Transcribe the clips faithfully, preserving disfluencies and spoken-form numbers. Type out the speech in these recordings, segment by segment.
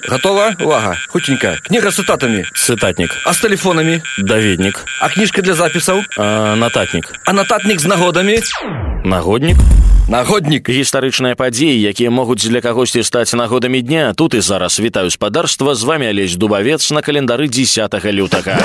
Готова? Увага. Хутенька. Книга с цитатами. Цытатнік. А с телефонами? Даведнік. А книжка для записаў? А, нататнік. А нататнік з нагодамі? Нагоднік. Нагоднік. Гістарычныя падзеі, якія могуць для кагосьці стаць нагодамі дня. Тут і зараз вітаю спадарства. З вами Алесь Дубавец на календары дзесятага лютага.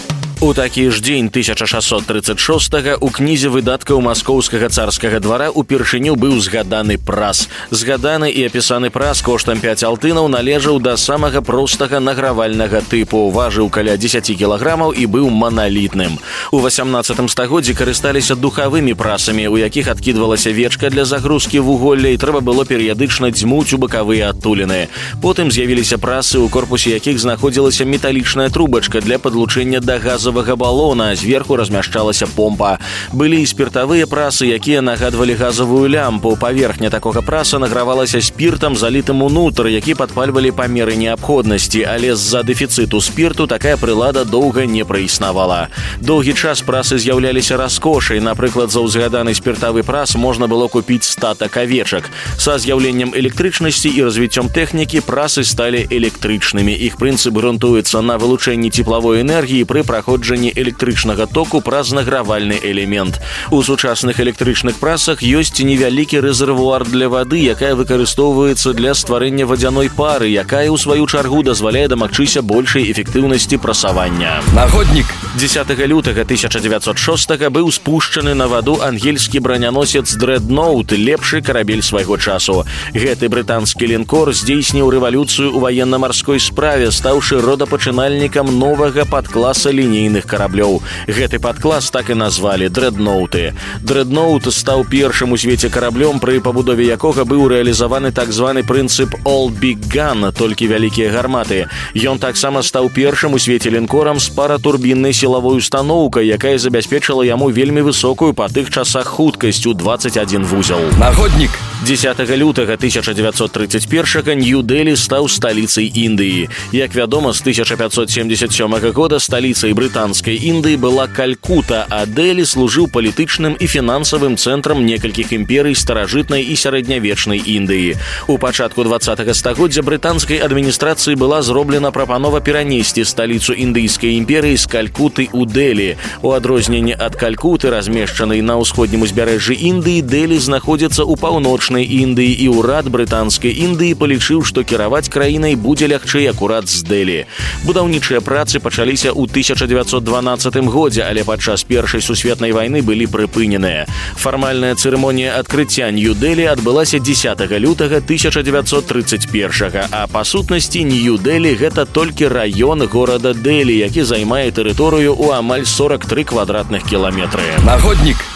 У такі ж дзень тысяча шэсцьсот трыццаць шостага ў кнізе выдаткаў маскоўскага царскага двара упершыню быў згаданы прас. Згаданы і апісаны прас коштам пяць алтынаў належаў да самага простага награвальнага тыпу, важыў каля дзесяць кілаграмаў і быў маналітным. У васямнаццатым стагоддзі карысталіся духавымі прасамі, у якіх адкідвалася вечка для загрузкі вуголля і трэба было перыядычна дзьмуць у бакавыя адтуліны. Потым з'явіліся прасы, у корпусе якіх знаходзілася металічная трубачка для падлучэння да газа балона, зверху размяшчалася помпа. Былі і спіртавыя прасы, якія нагадвалі газавую лямпу. Паверхня такога праса награвалася спіртам, залітым унутр, які падпальвалі па меры неабходнасці, але з-за дэфіцыту спірту такая прылада доўга не праіснавала. Доўгі час прасы з'яўляліся раскошай. Напрыклад, за ўзгаданы спіртавы прас можна было купіць статак авечак. Са з'яўленнем электрычнасці і развіццём тэхнікі прасы сталі электрычнымі. Іх прынцып грунтуецца на вылучэнні цеплавой энергіі пры праходжанні электрычнага току праз награвальны элемент. У сучасных электрычных прасах ёсць невялікі рэзервуар для вады, якая выкарыстоўваецца для стварэння вадзяной пары, якая ў сваю чаргу дазваляе дамагчыся большай эфектыўнасці прасавання. Нагоднік. дзесятага лютага тысяча дзевяцьсот шостага быў спушчаны на ваду ангельскі браняносец Дрэдноут, лепшы карабель свайго часу. Гэты брытанскі лінкор здзейсніў рэвалюцыю ў ваенна-марской справе, стаўшы родапачынальнікам новага падкласа лінейных караблёў. Гэты падклас так і назвалі Дрэдноуты. Дрэдноут стаў першым у свеце караблём, пры пабудове якога быў рэалізаваны так званы прынцып «All Big Gun», толькі вялікія гарматы. Ён таксама стаў першым у свеце лінкорам з паратурбіннай сілавой устаноўкай, якая забяспечыла яму вельмі высокую па тых часах хуткасць у дваццаць адзін вузел. Нагоднік. дзесятага лютага тысяча дзевяцьсот трыццаць першага Нью-Дэлі стаў сталіцай Індыі. Як вядома, з тысяча пятьсот семьдесят сёмага года сталіцай брытанскай Індыі была Калькута, а Дэлі служыў палітычным і фінансавым цэнтрам некалькіх імперый старажытнай і сярэднявечнай Індыі. У пачатку дваццатага стагоддзя брытанскай адміністрацыі была зроблена прапанова перанесці сталіцу індыйскай імперыі з Калькуты ў Дэлі. У адрозненне ад Калькуты, размешчанай на ўсходнім узбярэжжы Індыі, Дэлі знаходзіцца ў паўночнай Індыі, і ўрад брытанскай Індыі палічыў, што кіраваць краінай будзе лягчэй акурат з Дэлі. Будаўнічыя працы пачаліся ў тысяча дзевяцьсот дванаццатым годзе, але падчас першай сусветнай вайны былі прыпыненыя. Фармальная цырымонія адкрыцця Нью-Дэлі адбылася дзесятага лютага тысяча дзевяцьсот трыццаць першага, а па сутнасці Нью-Дэлі гэта толькі раён горада Дэлі, які займае тэрыторыю ў амаль сорак тры квадратных кіламетры. Нагоднік.